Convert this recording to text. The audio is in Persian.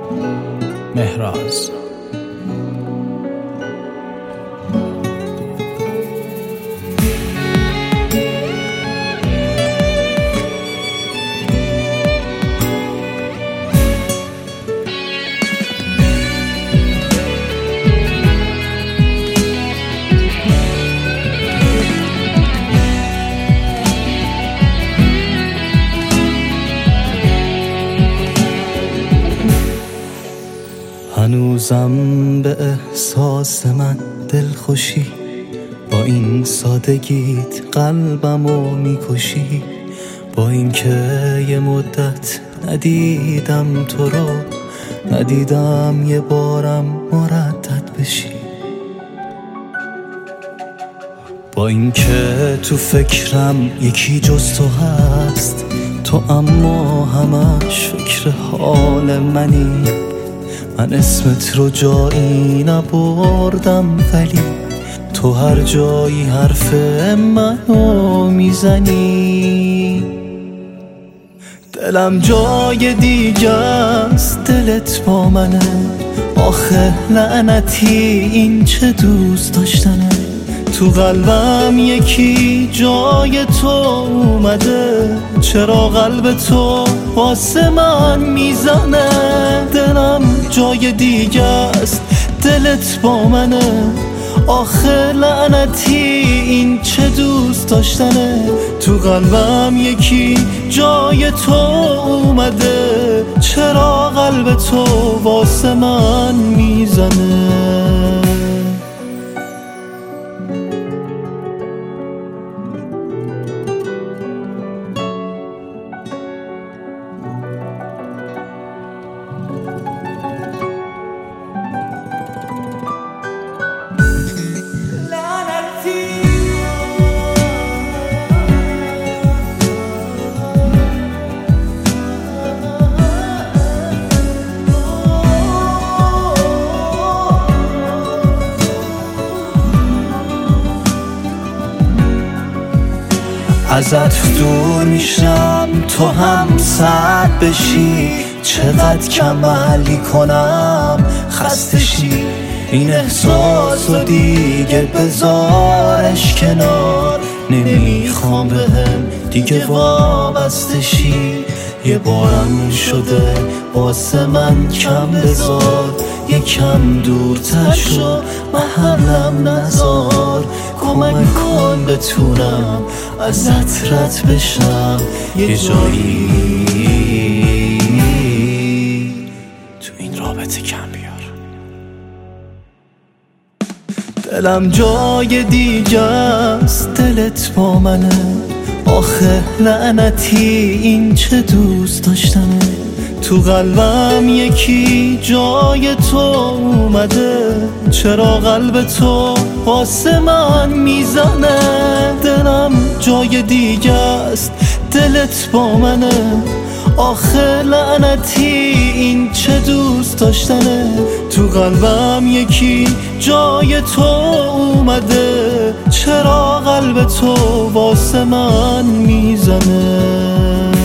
مهراز. هنوزم به احساس من دلخوشی، با این سادگیت قلبمو میکشی. با اینکه یه مدت ندیدم تو رو، ندیدم یه بارم مردد بشی. با اینکه تو فکرم یکی جز تو هست، تو اما همش فکر حال منی. من اسمت رو جایی نبردم، ولی تو هر جایی حرف منو میزنی. دلم جای دیگه است، دلت با منه. آخه لعنتی این چه دوست داشتنه. تو قلبم یکی جای تو اومده، چرا قلب تو واسه من میزنه. دلم جای دیگه است، دلت با منه. آخه لعنتی این چه دوست داشتنه. تو قلبم یکی جای تو اومده، چرا قلب تو واسه من میزنه. ازت دور میشم تو هم سرد بشی. چقدر کمالی کنم خسته شی. این احساس رو دیگه بذارش کنار. نمیخوام بهم دیگه وابسته شی. یه بارم شده واسه من کم بذار. یکم دورتر شو محلم نذار. کمک کن بتونم ازت رد بشم. یه جایی تو این رابطه کم بیار. دلم جای دیگه است، دلت با منه. آخه لعنتی این چه دوست داشتنه. تو قلبم یکی جای تو اومده، چرا قلب تو واسه من میزنه. دلم جای دیگه است، دلت با منه. آخه لعنتی این چه دوست داشتنه. تو قلبم یکی جای تو اومده، چرا قلب تو واسه من میزنه.